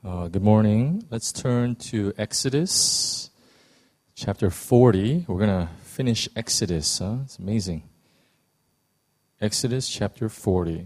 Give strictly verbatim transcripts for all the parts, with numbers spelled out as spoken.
Uh, good morning. Let's turn to Exodus chapter forty. We're going to finish Exodus. Huh? It's amazing. Exodus chapter forty.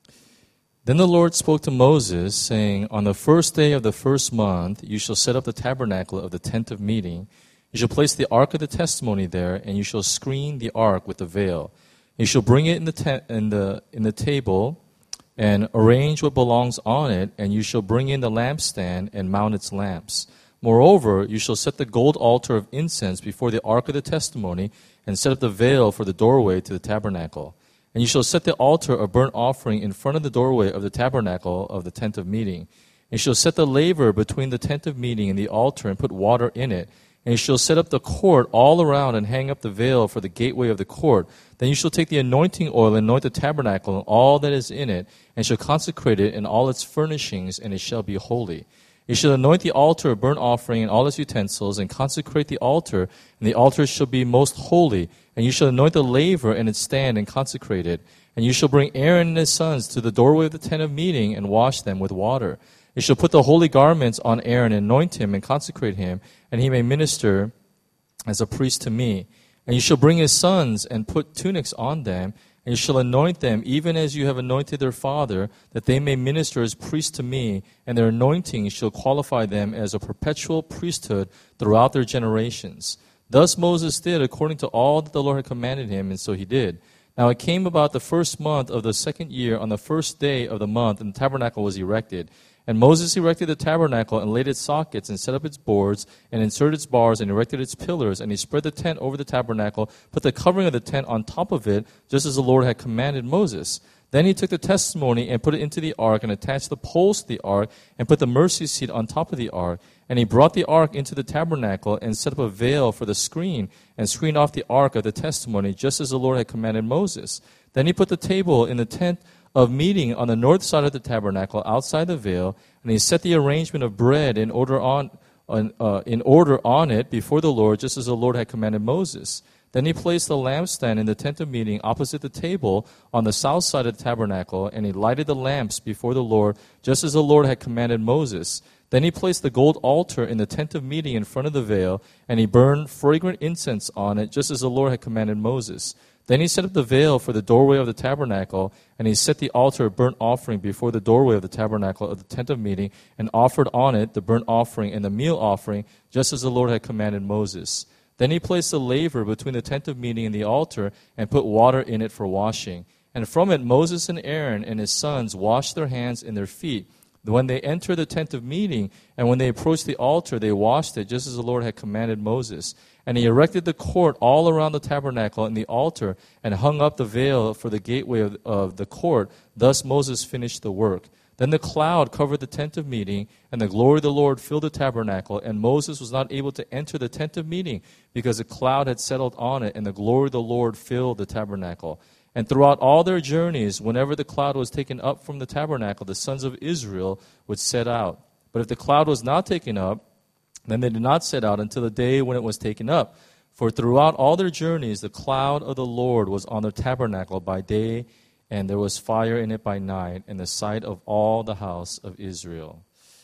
Then the Lord spoke to Moses, saying, On the first day of the first month, you shall set up the tabernacle of the tent of meeting. You shall place the ark of the testimony there, and you shall screen the ark with the veil. You shall bring it in the tent, in the in the table, and arrange what belongs on it, and you shall bring in the lampstand and mount its lamps. Moreover, you shall set the gold altar of incense before the ark of the testimony, and set up the veil for the doorway to the tabernacle. And you shall set the altar of burnt offering in front of the doorway of the tabernacle of the tent of meeting. And you shall set the laver between the tent of meeting and the altar, and put water in it. And you shall set up the court all around, and hang up the veil for the gateway of the court. Then you shall take the anointing oil, and anoint the tabernacle and all that is in it, and shall consecrate it in all its furnishings, and it shall be holy. You shall anoint the altar of burnt offering and all its utensils, and consecrate the altar, and the altar shall be most holy. And you shall anoint the laver and its stand, and consecrate it. And you shall bring Aaron and his sons to the doorway of the tent of meeting, and wash them with water. You shall put the holy garments on Aaron, and anoint him, and consecrate him, and he may minister as a priest to me. And you shall bring his sons, and put tunics on them, and you shall anoint them, even as you have anointed their father, that they may minister as priests to me, and their anointing shall qualify them as a perpetual priesthood throughout their generations. Thus Moses did according to all that the Lord had commanded him, and so he did. Now it came about the first month of the second year, on the first day of the month, and the tabernacle was erected. And Moses erected the tabernacle, and laid its sockets, and set up its boards, and inserted its bars, and erected its pillars. And he spread the tent over the tabernacle, put the covering of the tent on top of it, just as the Lord had commanded Moses. Then he took the testimony, and put it into the ark, and attached the poles to the ark, and put the mercy seat on top of the ark. And he brought the ark into the tabernacle, and set up a veil for the screen, and screened off the ark of the testimony, just as the Lord had commanded Moses. Then he put the table in the tent of meeting on the north side of the tabernacle, outside the veil, and he set the arrangement of bread in order on, on uh, in order on it before the Lord, just as the Lord had commanded Moses. Then he placed the lampstand in the tent of meeting opposite the table on the south side of the tabernacle, and he lighted the lamps before the Lord, just as the Lord had commanded Moses. Then he placed the gold altar in the tent of meeting in front of the veil, and he burned fragrant incense on it, just as the Lord had commanded Moses. Then he set up the veil for the doorway of the tabernacle, and he set the altar of burnt offering before the doorway of the tabernacle of the tent of meeting, and offered on it the burnt offering and the meal offering, just as the Lord had commanded Moses. Then he placed the laver between the tent of meeting and the altar, and put water in it for washing. And from it Moses and Aaron and his sons washed their hands and their feet. When they entered the tent of meeting, and when they approached the altar, they washed it, just as the Lord had commanded Moses. And he erected the court all around the tabernacle and the altar, and hung up the veil for the gateway of, of the court. Thus Moses finished the work. Then the cloud covered the tent of meeting, and the glory of the Lord filled the tabernacle, and Moses was not able to enter the tent of meeting, because the cloud had settled on it, and the glory of the Lord filled the tabernacle. And throughout all their journeys, whenever the cloud was taken up from the tabernacle, the sons of Israel would set out. But if the cloud was not taken up, then they did not set out until the day when it was taken up. For throughout all their journeys, the cloud of the Lord was on the tabernacle by day, and there was fire in it by night, in the sight of all the house of Israel.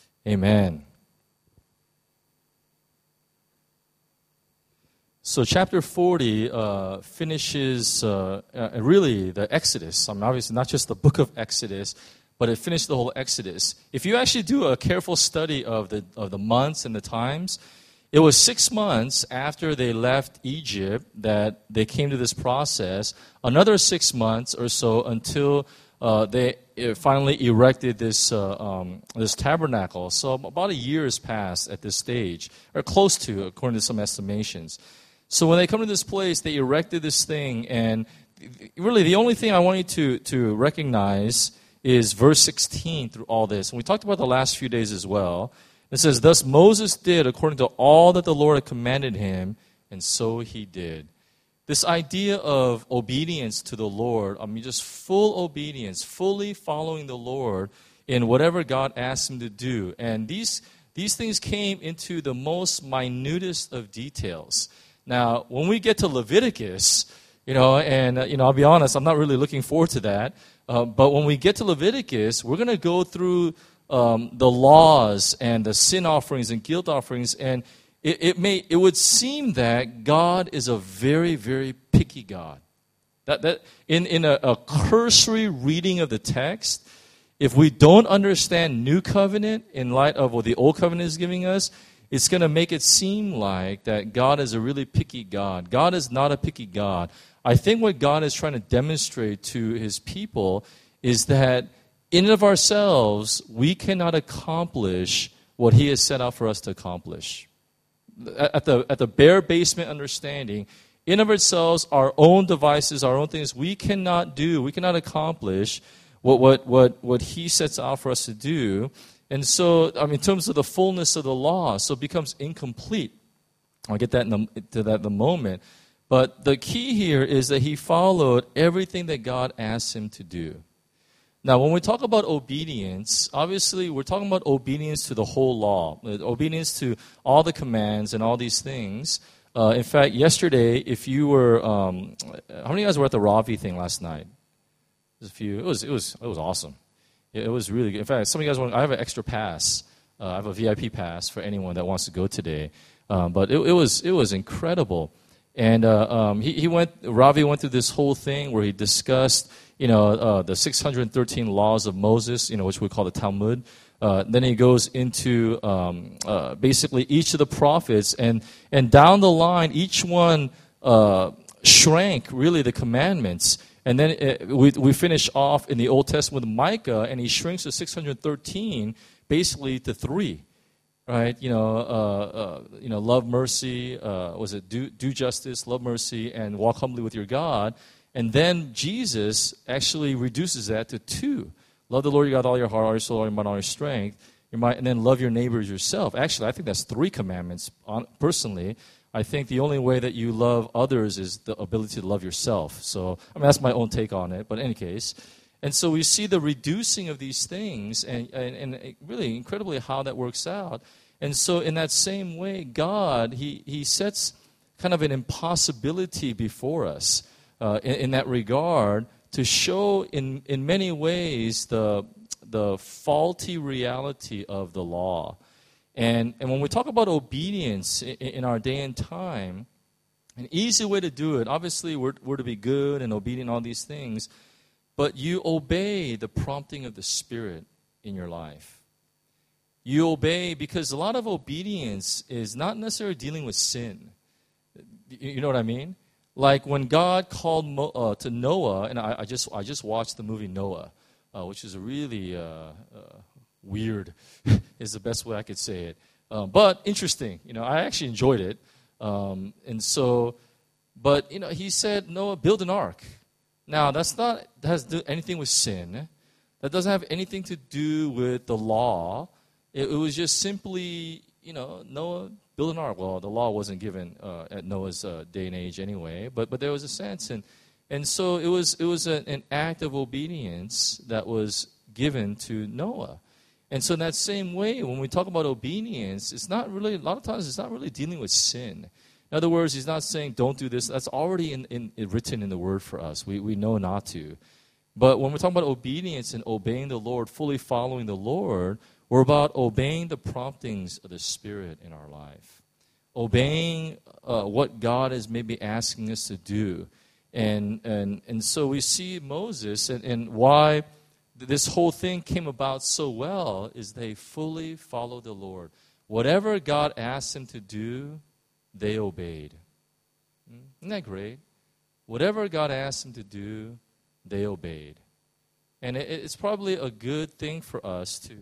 Amen. So chapter forty uh, finishes uh, uh, really the Exodus. I mean, obviously not just the book of Exodus, but it finished the whole Exodus. If you actually do a careful study of the of the months and the times, it was six months after they left Egypt that they came to this process. Another six months or so until uh, they finally erected this uh, um, this tabernacle. So about a year has passed at this stage, or close to, according to some estimations. So when they come to this place, they erected this thing, and really the only thing I want you to, to recognize is verse sixteen through all this. And we talked about the last few days as well. It says, Thus Moses did according to all that the Lord had commanded him, and so he did. This idea of obedience to the Lord, I mean just full obedience, fully following the Lord in whatever God asked him to do. And these, these things came into the most minutest of details. Now, when we get to Leviticus, you know, and, uh, you know, I'll be honest, I'm not really looking forward to that. Uh, but when we get to Leviticus, we're going to go through um, the laws and the sin offerings and guilt offerings, and it, it may it would seem that God is a very, very picky God. That that in in a, a cursory reading of the text, if we don't understand New Covenant in light of what the Old Covenant is giving us, it's going to make it seem like that God is a really picky God. God is not a picky God. I think what God is trying to demonstrate to His people is that in and of ourselves, we cannot accomplish what He has set out for us to accomplish. At the, at the bare basement understanding, in of ourselves, our own devices, our own things, we cannot do, we cannot accomplish what, what, what, what He sets out for us to do. And so, I mean, in terms of the fullness of the law, so it becomes incomplete. I'll get that in the, to that in a moment. But the key here is that he followed everything that God asked him to do. Now, when we talk about obedience, obviously we're talking about obedience to the whole law, obedience to all the commands and all these things. Uh, in fact, yesterday, if you were, um, how many of you guys were at the Ravi thing last night? There's a few. It was, it was, it was awesome. It was really good. In fact, some of you guys want, I have an extra pass. Uh, I have a V I P pass for anyone that wants to go today. Um, but it, it was, it was incredible. And uh, um, he, he went, Ravi went through this whole thing where he discussed, you know, uh, the six hundred thirteen laws of Moses, you know, which we call the Talmud. Uh, then he goes into um, uh, basically each of the prophets, and and down the line, each one uh, shrank really the commandments. And then it, we we finish off in the Old Testament with Micah, and he shrinks the six hundred thirteen basically to three. Right, you know, uh, uh, you know, love mercy. Uh, was it do do justice, love mercy, and walk humbly with your God? And then Jesus actually reduces that to two: love the Lord your God with all your heart, all your soul, all your mind, all your strength. Your mind, and then love your neighbor as yourself. Actually, I think that's three commandments. On, personally, I think the only way that you love others is the ability to love yourself. So, I mean, that's my own take on it. But in any case. And so we see the reducing of these things, and, and, and really incredibly how that works out. And so in that same way, God, he, he sets kind of an impossibility before us uh, in, in that regard to show in, in many ways the, the faulty reality of the law. And, and when we talk about obedience in, in our day and time, an easy way to do it, obviously we're, we're to be good and obedient, all these things, but you obey the prompting of the Spirit in your life. You obey because a lot of obedience is not necessarily dealing with sin. You know what I mean? Like when God called Mo, uh, to Noah, and I, I just I just watched the movie Noah, uh, which is a really uh, uh, weird, is the best way I could say it. Um, but interesting. You know, I actually enjoyed it. Um, and so, but you know, he said, Noah, build an ark. Now, that's not that has to do anything with sin. That doesn't have anything to do with the law. It, it was just simply, you know, Noah build an ark. Well, the law wasn't given uh, at Noah's uh, day and age anyway, but but there was a sense, and and so it was it was a, an act of obedience that was given to Noah. And so in that same way, when we talk about obedience, it's not really, a lot of times it's not really dealing with sin. In other words, he's not saying don't do this. That's already in, in, in written in the Word for us. We we know not to. But when we're talking about obedience and obeying the Lord, fully following the Lord, we're about obeying the promptings of the Spirit in our life. Obeying uh, what God is maybe asking us to do. And and, and so we see Moses and, and why this whole thing came about so well is they fully followed the Lord. Whatever God asked him to do, they obeyed. Isn't that great? Whatever God asked them to do, they obeyed. And it, it's probably a good thing for us to,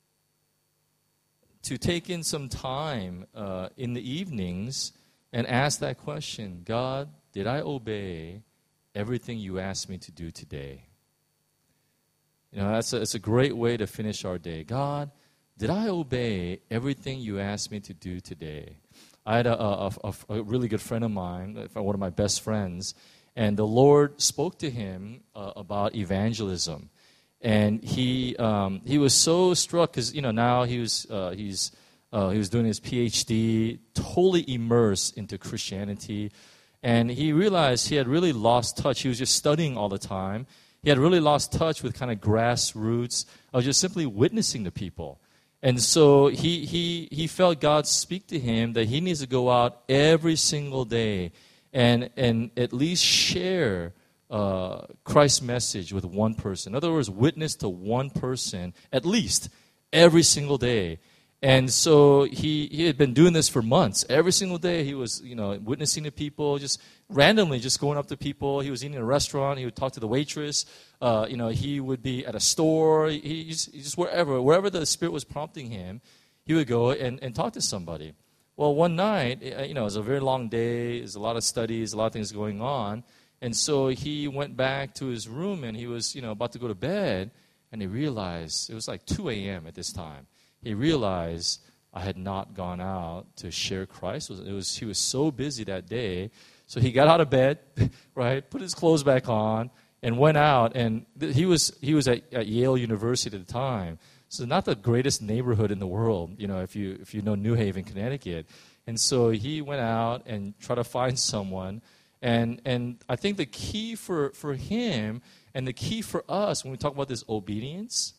to take in some time uh, in the evenings and ask that question, God, did I obey everything you asked me to do today? You know, that's a, that's a great way to finish our day. God, did I obey everything you asked me to do today? I had a, a, a, a really good friend of mine, one of my best friends, and the Lord spoke to him uh, about evangelism. And he um, he was so struck because, you know, now he was uh, he's uh, he was doing his P H D, totally immersed into Christianity, and he realized he had really lost touch. He was just studying all the time, He had really lost touch with kind of grassroots of just simply witnessing to people. And so he, he, he felt God speak to him that he needs to go out every single day and, and at least share uh, Christ's message with one person. In other words, witness to one person at least every single day. And so he, he had been doing this for months. Every single day he was, you know, witnessing to people, just randomly just going up to people. He was eating in a restaurant. He would talk to the waitress. Uh, you know, he would be at a store. He, he, just, he just wherever, wherever the Spirit was prompting him, he would go and, and talk to somebody. Well, one night, you know, it was a very long day. There's a lot of studies, a lot of things going on. And so he went back to his room and he was, you know, about to go to bed. And he realized, it was like two a.m. at this time. He realized I had not gone out to share Christ. It was, it was he was so busy that day. So he got out of bed, right, put his clothes back on, and went out. And th- he was he was at, at Yale University at the time. So not the greatest neighborhood in the world, you know, if you if you know New Haven, Connecticut. And so he went out and tried to find someone. And and I think the key for, for him and the key for us when we talk about this obedience,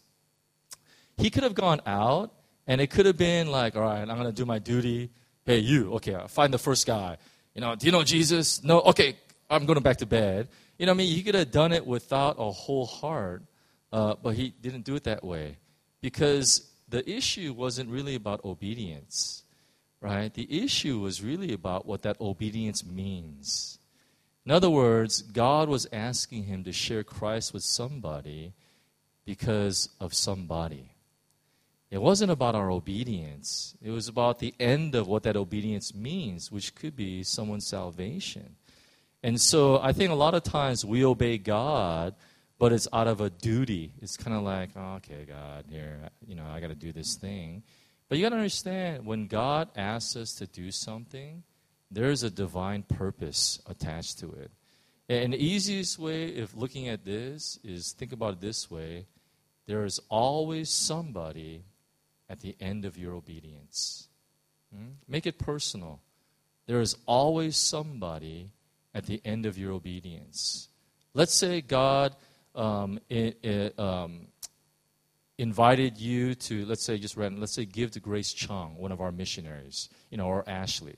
he could have gone out, and it could have been like, all right, I'm going to do my duty. Hey, you, okay, I'll find the first guy. You know, do you know Jesus? No? Okay, I'm going back to bed. You know what I mean? He could have done it without a whole heart, uh, but he didn't do it that way because the issue wasn't really about obedience, right? The issue was really about what that obedience means. In other words, God was asking him to share Christ with somebody because of somebody. It wasn't about our obedience. It was about the end of what that obedience means, which could be someone's salvation. And so I think a lot of times we obey God, but it's out of a duty. It's kind of like, oh, okay, God, here, you know, I got to do this thing. But you got to understand, when God asks us to do something, there's a divine purpose attached to it. And the easiest way of looking at this is think about it this way. There is always somebody at the end of your obedience. Hmm? Make it personal. There is always somebody at the end of your obedience. Let's say God um, it, it, um, invited you to, let's say, just random, let's say, give to Grace Chung, one of our missionaries, you know, or Ashley.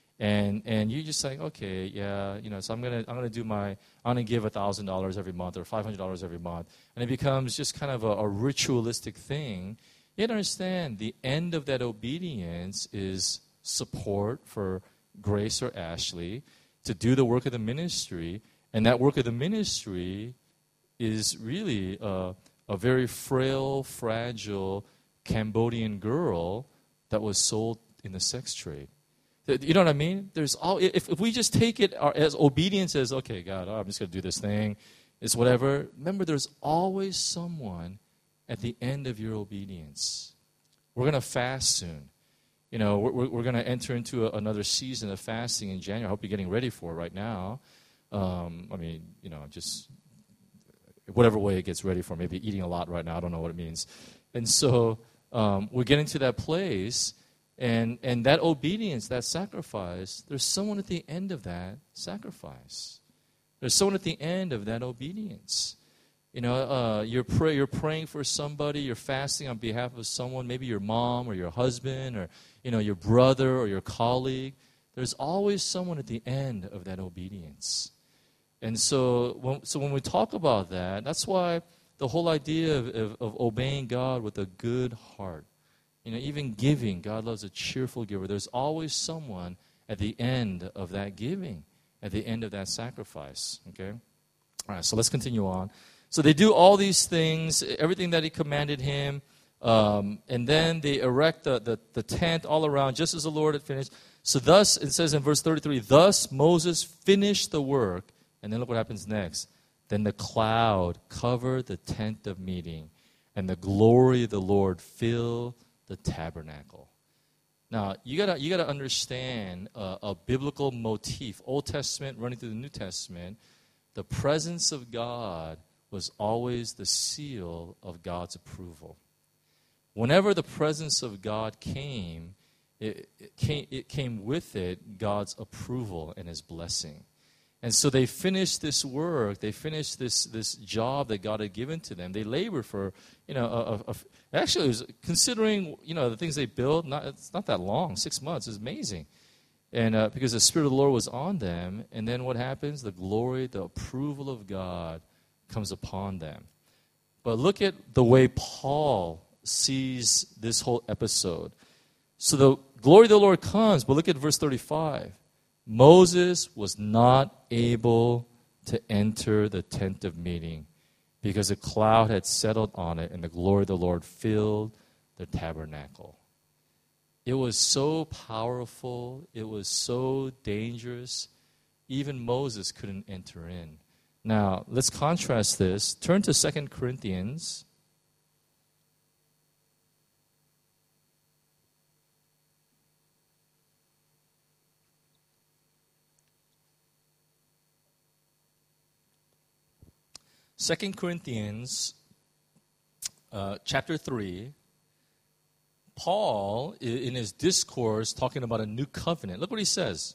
And and you just like, okay, yeah, you know, so I'm gonna I'm gonna do my I'm gonna give a thousand dollars every month or five hundred dollars every month, and it becomes just kind of a, a ritualistic thing. You understand the end of that obedience is support for Grace or Ashley to do the work of the ministry, and that work of the ministry is really a, a very frail, fragile Cambodian girl that was sold in the sex trade. You know what I mean? There's all if, if we just take it as obedience as, okay, God, oh, I'm just going to do this thing, it's whatever. Remember, there's always someone at the end of your obedience. We're going to fast soon. You know, we're, we're going to enter into a, another season of fasting in January. I hope you're getting ready for it right now. Um, I mean, you know, just whatever way it gets ready for. Maybe eating a lot right now. I don't know what it means. And so um, we're getting to that place. And and that obedience, that sacrifice, there's someone at the end of that sacrifice. There's someone at the end of that obedience. You know, uh, you're, pray, you're praying for somebody, you're fasting on behalf of someone, maybe your mom or your husband or, you know, your brother or your colleague. There's always someone at the end of that obedience. And so when, so when we talk about that, that's why the whole idea of, of, of obeying God with a good heart, you know, even giving, God loves a cheerful giver. There's always someone at the end of that giving, at the end of that sacrifice, okay? All right, so let's continue on. So they do all these things, everything that he commanded him, um, and then they erect the, the, the tent all around, just as the Lord had finished. So thus, it says in verse thirty-three, thus Moses finished the work, and then look what happens next. Then the cloud covered the tent of meeting, and the glory of the Lord filled the tabernacle. Now, you gotta you gotta understand uh, a biblical motif, Old Testament running through the New Testament. The presence of God was always the seal of God's approval. Whenever the presence of God came, it, it came, it came with it God's approval and His blessing. And so they finished this work. They finished this this job that God had given to them. They labored for, you know, a, a, a, actually, it was considering, you know, the things they built, not, it's not that long, six months. It's amazing. And uh, because the Spirit of the Lord was on them, and then what happens? The glory, the approval of God comes upon them. But look at the way Paul sees this whole episode. So the glory of the Lord comes, but look at verse thirty-five. Moses was not able to enter the tent of meeting because a cloud had settled on it and the glory of the Lord filled the tabernacle. It was so powerful. It was so dangerous. Even Moses couldn't enter in. Now, let's contrast this. Turn to Second Corinthians. Second Corinthians uh, chapter three, Paul, in his discourse, talking about a new covenant. Look what he says.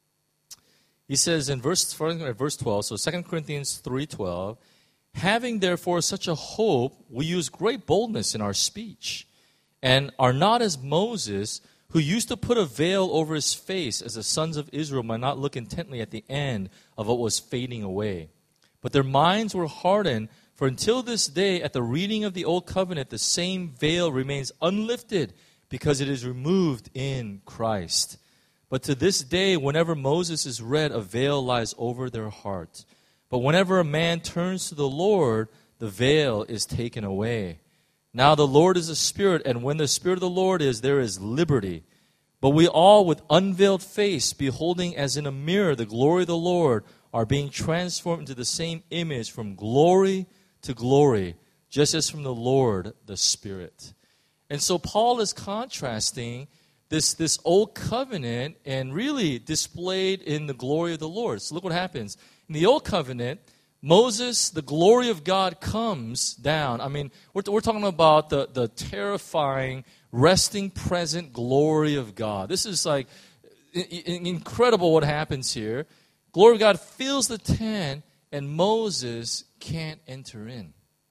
He says in verse, verse twelve, so Second Corinthians three twelve, having therefore such a hope, we use great boldness in our speech, and are not as Moses, who used to put a veil over his face, as the sons of Israel might not look intently at the end of what was fading away. But their minds were hardened, for until this day, at the reading of the Old Covenant, the same veil remains unlifted, because it is removed in Christ. But to this day, whenever Moses is read, a veil lies over their heart. But whenever a man turns to the Lord, the veil is taken away. Now the Lord is a spirit, and when the Spirit of the Lord is, there is liberty. But we all, with unveiled face, beholding as in a mirror the glory of the Lord, are being transformed into the same image from glory to glory, just as from the Lord, the Spirit. And so Paul is contrasting this, this old covenant and really displayed in the glory of the Lord. So look what happens. In the old covenant, Moses, the glory of God comes down. I mean, we're, we're talking about the, the terrifying, resting present glory of God. This is like incredible what happens here. Glory of God fills the tent, and Moses can't enter in.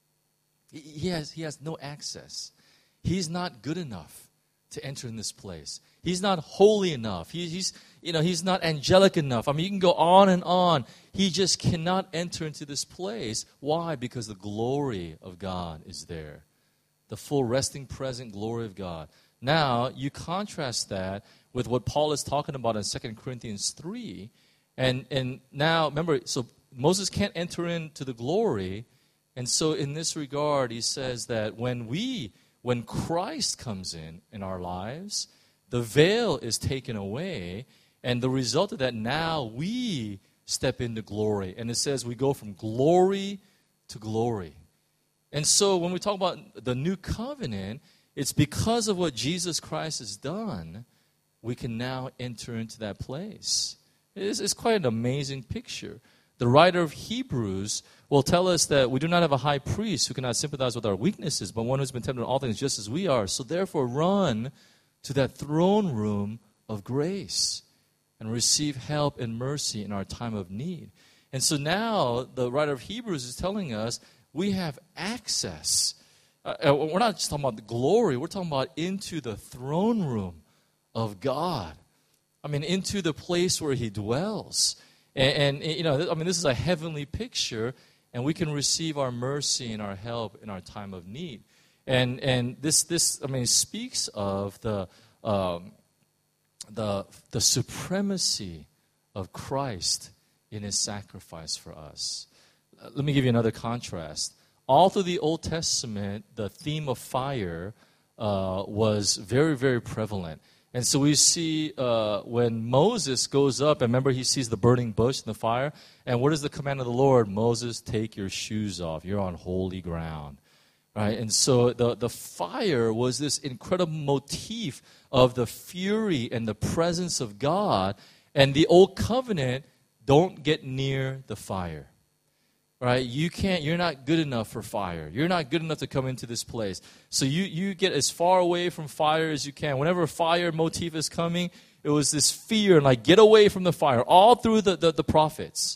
He has, he has no access. He's not good enough to enter in this place. He's not holy enough. He, he's, you know, he's not angelic enough. I mean, you can go on and on. He just cannot enter into this place. Why? Because the glory of God is there. The full resting present glory of God. Now, you contrast that with what Paul is talking about in Second Corinthians three. And and now, remember, so Moses can't enter into the glory. And so in this regard, he says that when we, when Christ comes in in our lives, the veil is taken away. And the result of that, now we step into glory. And it says we go from glory to glory. And so when we talk about the new covenant, it's because of what Jesus Christ has done, we can now enter into that place. It's, it's quite an amazing picture. The writer of Hebrews will tell us that we do not have a high priest who cannot sympathize with our weaknesses, but one who's been tempted in all things just as we are. So therefore run to that throne room of grace and receive help and mercy in our time of need. And so now the writer of Hebrews is telling us we have access. Uh, we're not just talking about the glory. We're talking about into the throne room of God. I mean, into the place where He dwells. And, and, you know, I mean, this is a heavenly picture, and we can receive our mercy and our help in our time of need. And and this, this I mean, speaks of the um, the the supremacy of Christ in His sacrifice for us. Uh, let me give you another contrast. All through the Old Testament, the theme of fire uh, was very, very prevalent. And so we see uh, when Moses goes up, and remember he sees the burning bush and the fire, and what is the command of the Lord? Moses, take your shoes off. You're on holy ground. Right? And so the, the fire was this incredible motif of the fury and the presence of God. And the old covenant, don't get near the fire. Right? You can't, you're not good enough for fire. You're not good enough to come into this place. So you, you get as far away from fire as you can. Whenever a fire motif is coming, it was this fear and like, get away from the fire. All through the, the, the prophets.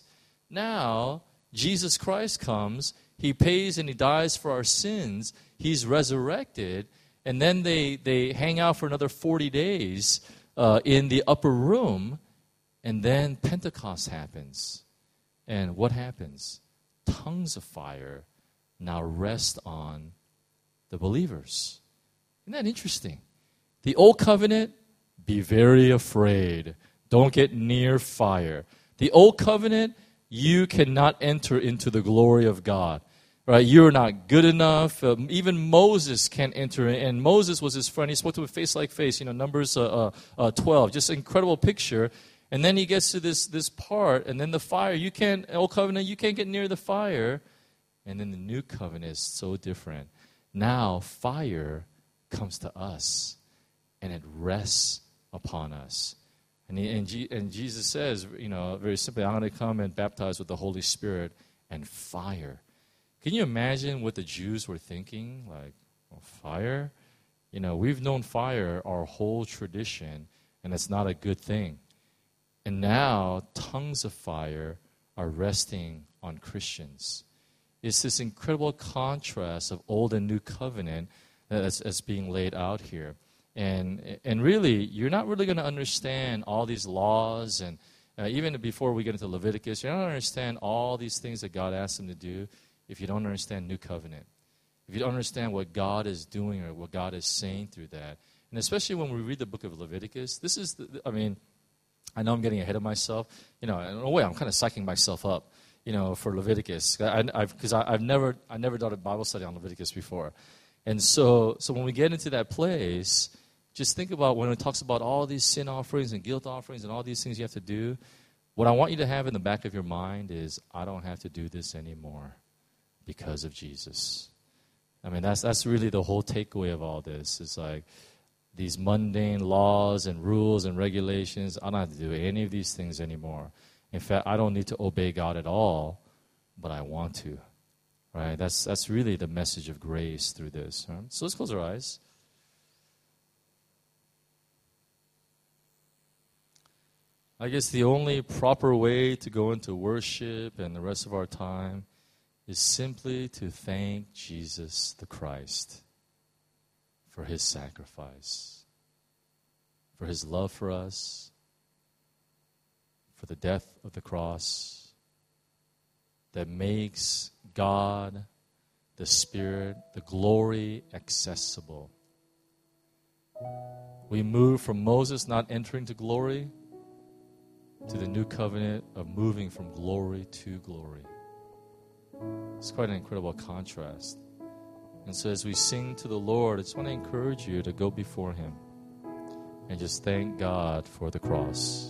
Now, Jesus Christ comes, he pays and he dies for our sins, he's resurrected, and then they, they hang out for another forty days uh, in the upper room, and then Pentecost happens. And what happens? Tongues of fire now rest on the believers. Isn't that interesting? The old covenant, be very afraid. Don't get near fire. The old covenant, you cannot enter into the glory of God. Right? You're not good enough. Um, even Moses can't enter in. And Moses was his friend. He spoke to him face like face. You know, Numbers uh, uh, uh, twelve. Just an incredible picture. And then he gets to this this part, and then the fire. You can't, old covenant, you can't get near the fire. And then the new covenant is so different. Now fire comes to us, and it rests upon us. And, he, and, G, and Jesus says, you know, very simply, I'm going to come and baptize with the Holy Spirit and fire. Can you imagine what the Jews were thinking? Like, well, fire? You know, we've known fire our whole tradition, and it's not a good thing. And now, tongues of fire are resting on Christians. It's this incredible contrast of old and new covenant that's, that's being laid out here. And and really, you're not really going to understand all these laws, and uh, even before we get into Leviticus, you're not going to understand all these things that God asked them to do if you don't understand New Covenant. If you don't understand what God is doing or what God is saying through that. And especially when we read the book of Leviticus, this is, the, I mean, I know I'm getting ahead of myself. You know, in a way, I'm kind of psyching myself up, you know, for Leviticus. Because I've, I've never I've never done a Bible study on Leviticus before. And so, so when we get into that place, just think about when it talks about all these sin offerings and guilt offerings and all these things you have to do. What I want you to have in the back of your mind is, I don't have to do this anymore because of Jesus. I mean, that's that's really the whole takeaway of all this. It's like these mundane laws and rules and regulations, I don't have to do any of these things anymore. In fact, I don't need to obey God at all, but I want to. Right? That's that's really the message of grace through this. Right? So let's close our eyes. I guess the only proper way to go into worship and the rest of our time is simply to thank Jesus the Christ for his sacrifice, for his love for us, for the death of the cross that makes God, the Spirit, the glory accessible. We move from Moses not entering to glory to the new covenant of moving from glory to glory. It's quite an incredible contrast. And so as we sing to the Lord, I just want to encourage you to go before him and just thank God for the cross.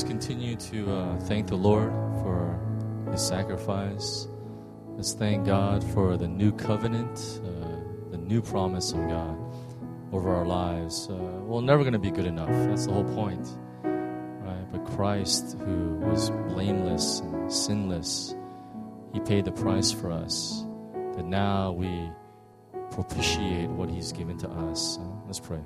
let's continue to uh, thank the Lord for His sacrifice. Let's thank God for the new covenant, uh, the new promise of God over our lives. Uh, we're never going to be good enough. That's the whole point, right? But Christ, who was blameless and sinless, He paid the price for us, that now we propitiate what He's given to us. Uh, let's pray.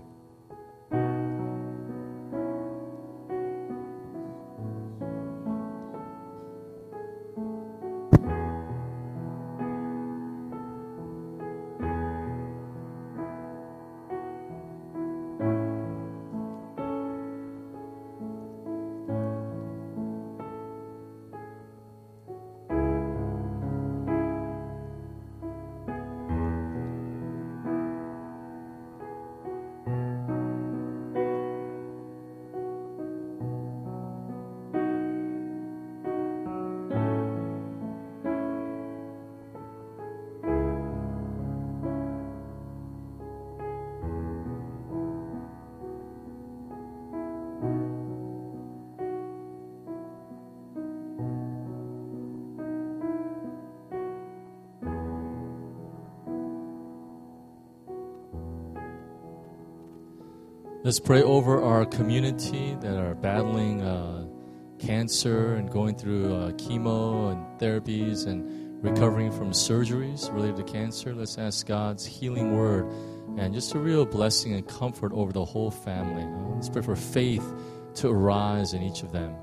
Let's pray over our community that are battling uh, cancer and going through uh, chemo and therapies and recovering from surgeries related to cancer. Let's ask God's healing word and just a real blessing and comfort over the whole family. Uh, let's pray for faith to arise in each of them.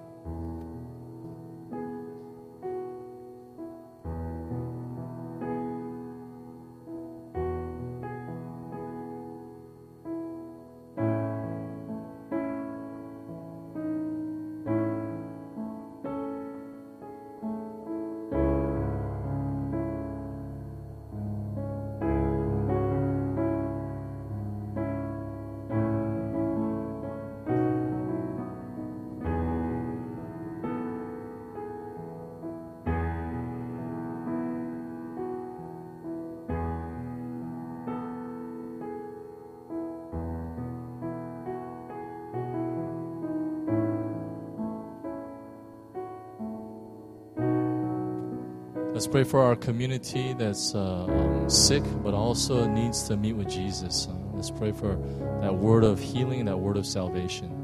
Let's pray for our community that's uh, um, sick, but also needs to meet with Jesus. Uh, let's pray for that word of healing, that word of salvation.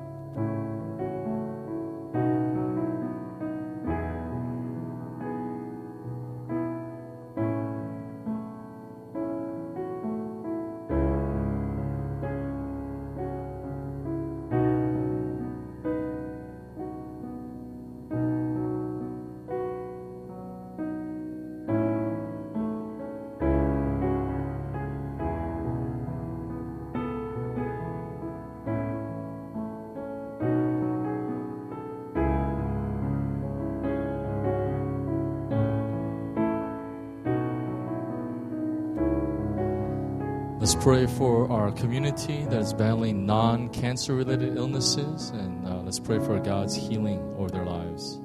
Let's pray for our community that is battling non-cancer related illnesses, and uh, let's pray for God's healing over their lives.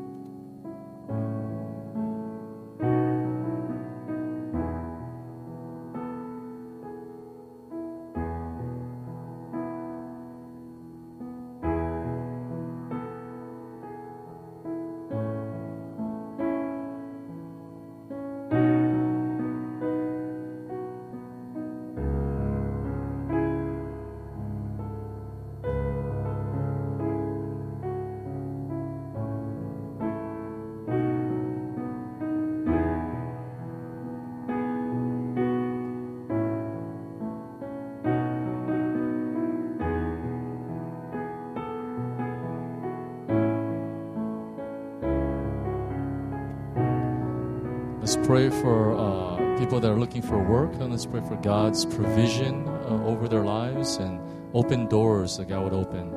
Let's pray for uh, people that are looking for work, and let's pray for God's provision uh, over their lives and open doors that God would open.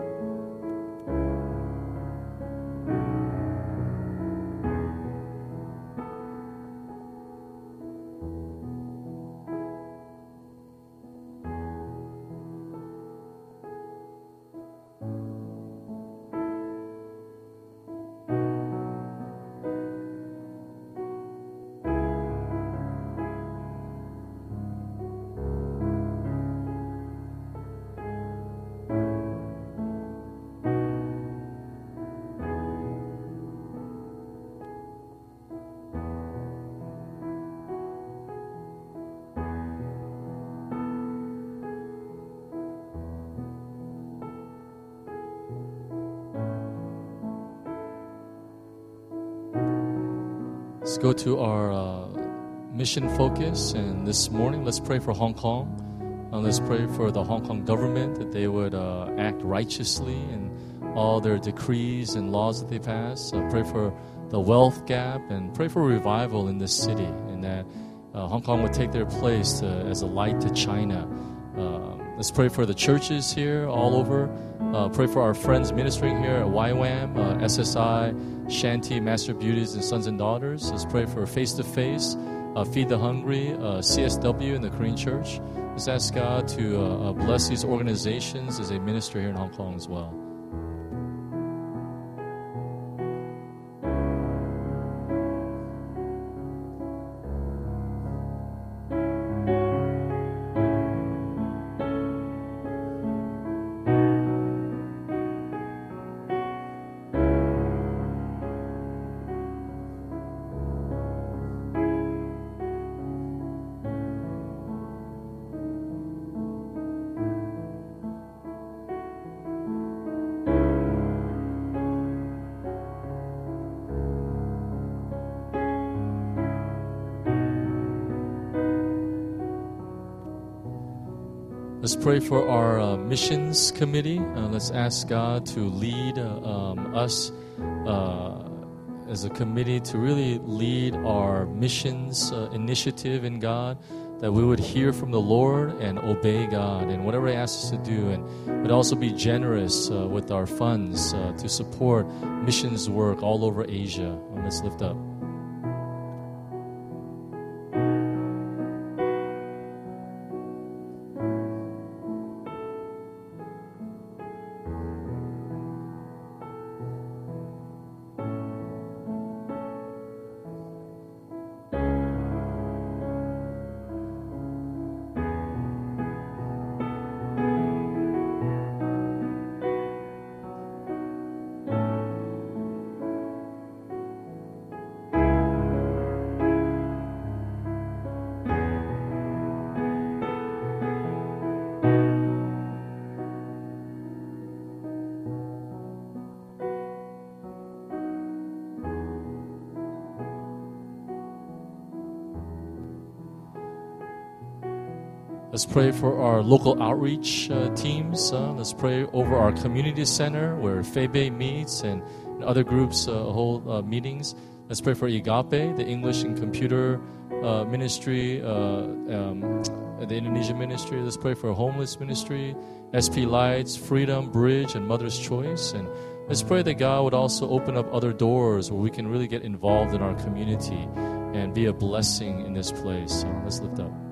Let's go to our uh, mission focus, and this morning let's pray for Hong Kong. Uh, let's pray for the Hong Kong government that they would uh, act righteously in all their decrees and laws that they pass. Uh, pray for the wealth gap, and pray for revival in this city, and that uh, Hong Kong would take their place to, as a light to China. Uh, let's pray for the churches here all over. Uh, pray for our friends ministering here at Y WAM, uh, S S I, Shanty, Master Beauties, and Sons and Daughters. Let's pray for Face to Face, uh, Feed the Hungry, uh, C S W, and the Korean Church. Let's ask God to uh, uh, bless these organizations as they minister here in Hong Kong as well. Let's pray for our uh, missions committee. Uh, let's ask God to lead uh, um, us uh, as a committee to really lead our missions uh, initiative in God, that we would hear from the Lord and obey God and whatever He asks us to do, and we'd also be generous uh, with our funds uh, to support missions work all over Asia. And let's lift up. Let's pray for our local outreach uh, teams. Uh, let's pray over our community center where Febe meets and, and other groups uh, hold uh, meetings. Let's pray for Igape, the English and computer uh, ministry, uh, um, the Indonesian ministry. Let's pray for homeless ministry, S P Lights, Freedom, Bridge, and Mother's Choice. And let's pray that God would also open up other doors where we can really get involved in our community and be a blessing in this place. So let's lift up.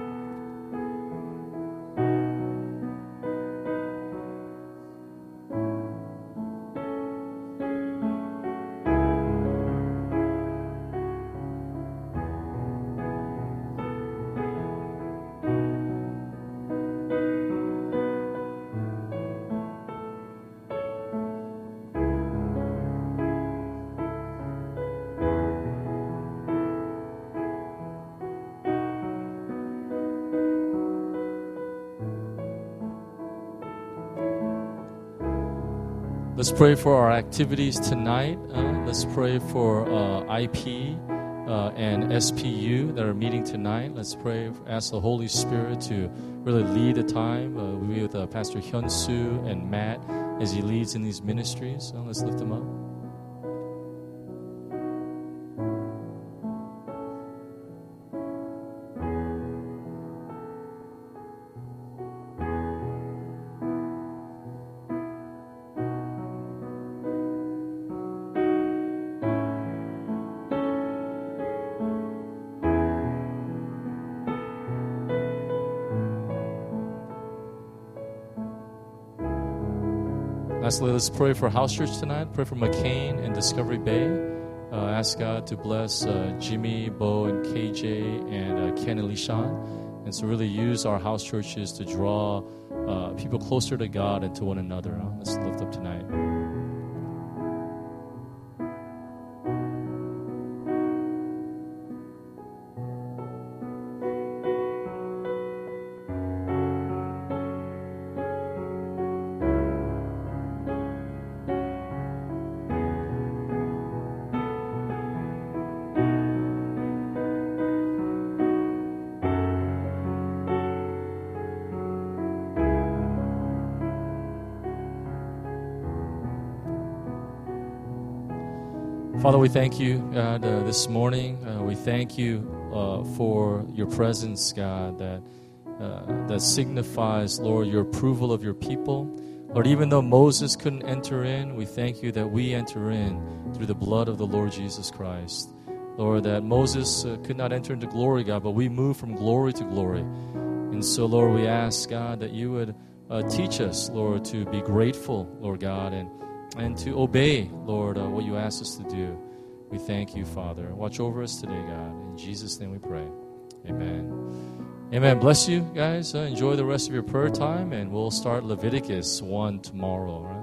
Let's pray for our activities tonight. Uh, let's pray for uh, I P uh, and S P U that are meeting tonight. Let's pray, ask the Holy Spirit to really lead the time. Uh, we'll be with uh, Pastor Hyun Soo and Matt as he leads in these ministries. Uh, let's lift them up. Lastly, let's pray for House Church tonight. Pray for McCain and Discovery Bay. Uh, ask God to bless uh, Jimmy, Bo, and K J, and uh, Ken and Lishan. And so really use our house churches to draw uh, people closer to God and to one another. Uh, let's lift up tonight. Father, we thank you, God, uh, this morning. Uh, we thank you uh, for your presence, God, that uh, that signifies, Lord, your approval of your people. Lord, even though Moses couldn't enter in, we thank you that we enter in through the blood of the Lord Jesus Christ. Lord, that Moses uh, could not enter into glory, God, but we move from glory to glory. And so, Lord, we ask, God, that you would uh, teach us, Lord, to be grateful, Lord God, and and to obey, Lord, uh, what you ask us to do. We thank you, Father. Watch over us today, God. In Jesus' name we pray. Amen. Amen. Bless you, guys. Uh, enjoy the rest of your prayer time, and we'll start Leviticus one tomorrow, all right?